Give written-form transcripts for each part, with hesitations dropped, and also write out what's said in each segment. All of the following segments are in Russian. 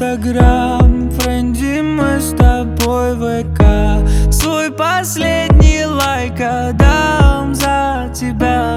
Инстаграм, френди, мы с тобой в ВК. Свой последний лайк отдам за тебя.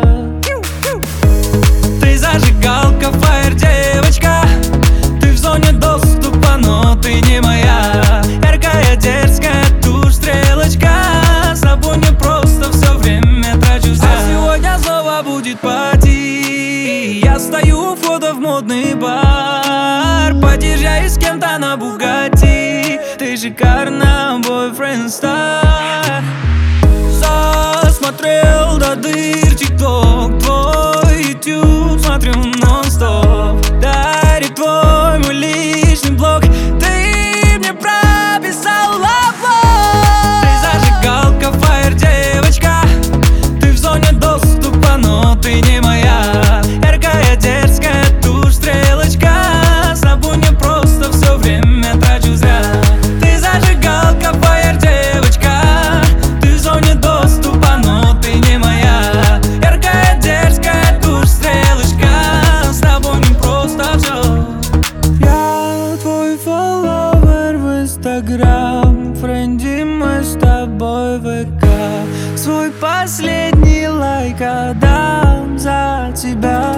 Ты зажигалка, фаер, девочка. Ты в зоне доступа, но ты не моя. Яркая, дерзкая тушь, стрелочка. С тобой не просто все время трачу зря. А сегодня снова будет пати. Я стою у входа в модный бар, подъезжаю с кем-то на Бугатти. Ты шикарна, бойфренд стар. Засмотрел до дыр тикток, твой ютуб смотрю нон-стоп. Дарит твой мой личный блог. Ты мне прописал лав-лов. Ты зажигалка, фаер, девочка. Ты в зоне доступа, но ты не моя. Яркая, дерзкая тушь, стрелочка. С тобой не просто все время трачу зря. Ты зажигалка, фаер, девочка. Ты в зоне доступа, но ты не моя. Яркая, дерзкая тушь, стрелочка. С тобой не просто все. Я твой фолловер в Инстаграм, френди, мы с тобой в ВК. Свой последний лайк отдам за тебя.